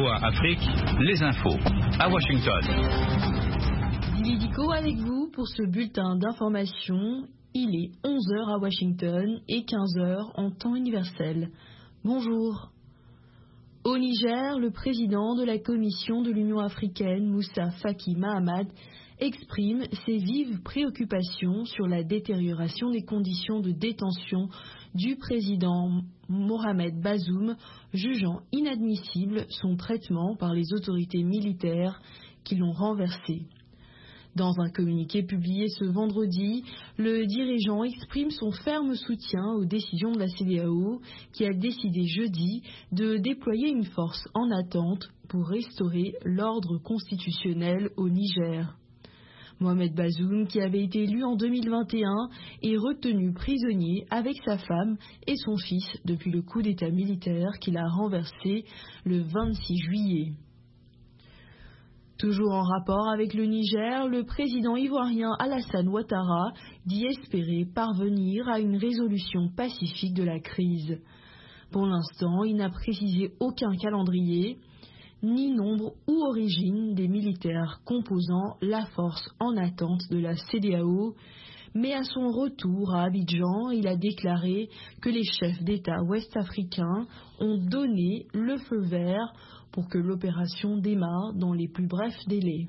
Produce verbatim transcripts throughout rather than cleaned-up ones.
V O A Afrique, les infos, à Washington. Lidico avec vous pour ce bulletin d'information. Il est onze heures à Washington et quinze heures en temps universel. Bonjour. Au Niger, le président de la Commission de l'Union africaine, Moussa Faki Mahamat, exprime ses vives préoccupations sur la détérioration des conditions de détention du président Mohamed Bazoum, jugeant inadmissible son traitement par les autorités militaires qui l'ont renversé. Dans un communiqué publié ce vendredi, le dirigeant exprime son ferme soutien aux décisions de la C E D E A O qui a décidé jeudi de déployer une force en attente pour restaurer l'ordre constitutionnel au Niger. Mohamed Bazoum, qui avait été élu en deux mille vingt et un, est retenu prisonnier avec sa femme et son fils depuis le coup d'État militaire qu'il a renversé le vingt-six juillet. Toujours en rapport avec le Niger, le président ivoirien Alassane Ouattara dit espérer parvenir à une résolution pacifique de la crise. Pour l'instant, il n'a précisé aucun calendrier, ni nombre ou origine des militaires composant la force en attente de la C E D E A O, mais à son retour à Abidjan, il a déclaré que les chefs d'État ouest-africains ont donné le feu vert pour que l'opération démarre dans les plus brefs délais.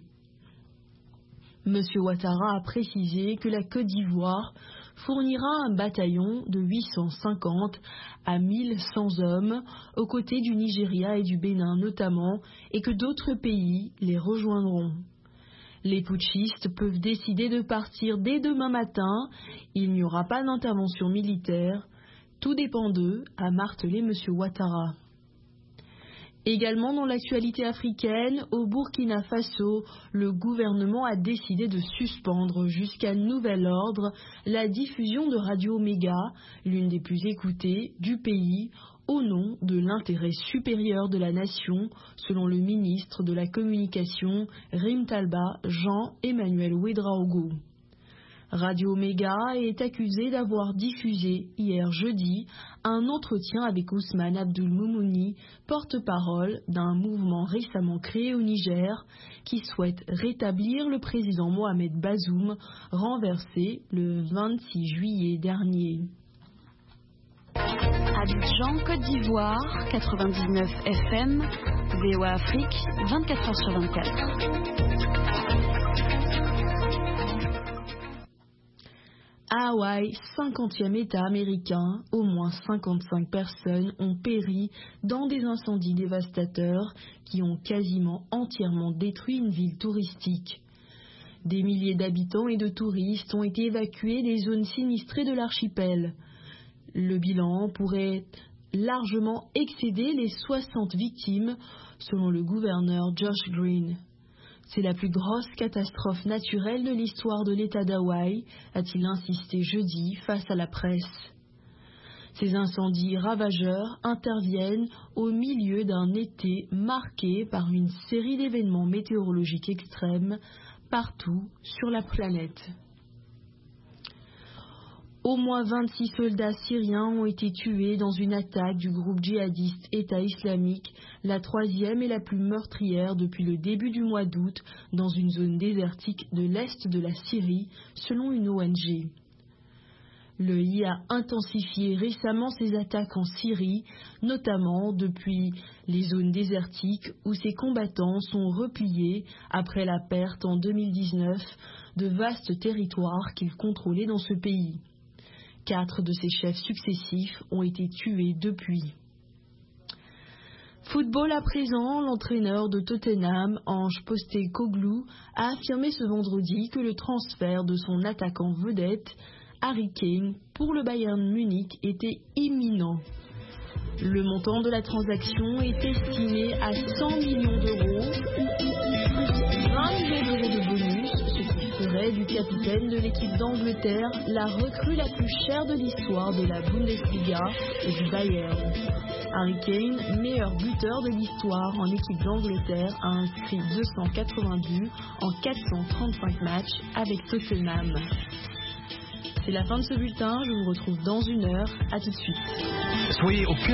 M. Ouattara a précisé que la Côte d'Ivoire fournira un bataillon de huit cent cinquante à mille cent hommes aux côtés du Nigeria et du Bénin notamment, et que d'autres pays les rejoindront. Les putschistes peuvent décider de partir dès demain matin. Il n'y aura pas d'intervention militaire. Tout dépend d'eux, a martelé M. Ouattara. Également dans l'actualité africaine, au Burkina Faso, le gouvernement a décidé de suspendre jusqu'à nouvel ordre la diffusion de Radio Méga, l'une des plus écoutées du pays, au nom de l'intérêt supérieur de la nation, selon le ministre de la Communication, Rim Talba Jean-Emmanuel Ouedraogo. Radio Méga est accusé d'avoir diffusé hier jeudi un entretien avec Ousmane Abdul Moumouni, porte-parole d'un mouvement récemment créé au Niger qui souhaite rétablir le président Mohamed Bazoum, renversé le vingt-six juillet dernier. Abidjan, Côte d'Ivoire, quatre-vingt-dix-neuf F M, V O A Afrique, vingt-quatre heures sur vingt-quatre. À Hawaï, cinquantième État américain, au moins cinquante-cinq personnes ont péri dans des incendies dévastateurs qui ont quasiment entièrement détruit une ville touristique. Des milliers d'habitants et de touristes ont été évacués des zones sinistrées de l'archipel. Le bilan pourrait largement excéder les soixante victimes, selon le gouverneur Josh Green. C'est la plus grosse catastrophe naturelle de l'histoire de l'État d'Hawaï, a-t-il insisté jeudi face à la presse. Ces incendies ravageurs interviennent au milieu d'un été marqué par une série d'événements météorologiques extrêmes partout sur la planète. Au moins vingt-six soldats syriens ont été tués dans une attaque du groupe djihadiste État islamique, la troisième et la plus meurtrière depuis le début du mois d'août, dans une zone désertique de l'est de la Syrie, selon une O N G. Le I A a intensifié récemment ses attaques en Syrie, notamment depuis les zones désertiques où ses combattants sont repliés après la perte en deux mille dix-neuf de vastes territoires qu'ils contrôlaient dans ce pays. Quatre de ses chefs successifs ont été tués depuis. Football à présent, l'entraîneur de Tottenham, Ange Postecoglou, a affirmé ce vendredi que le transfert de son attaquant vedette, Harry Kane, pour le Bayern Munich était imminent. Le montant de la transaction est estimé à cent millions d'euros, vingt millions d'euros de bonus, ce qui ferait du capitaine de l'équipe d'Angleterre la recrue la plus chère de l'histoire de la Bundesliga et du Bayern. Harry Kane, meilleur buteur de l'histoire en équipe d'Angleterre, a inscrit deux cent quatre-vingt-deux en quatre cent trente-cinq matchs avec Tottenham. C'est la fin de ce bulletin, je vous retrouve dans une heure, à tout de suite. Soyez au cœur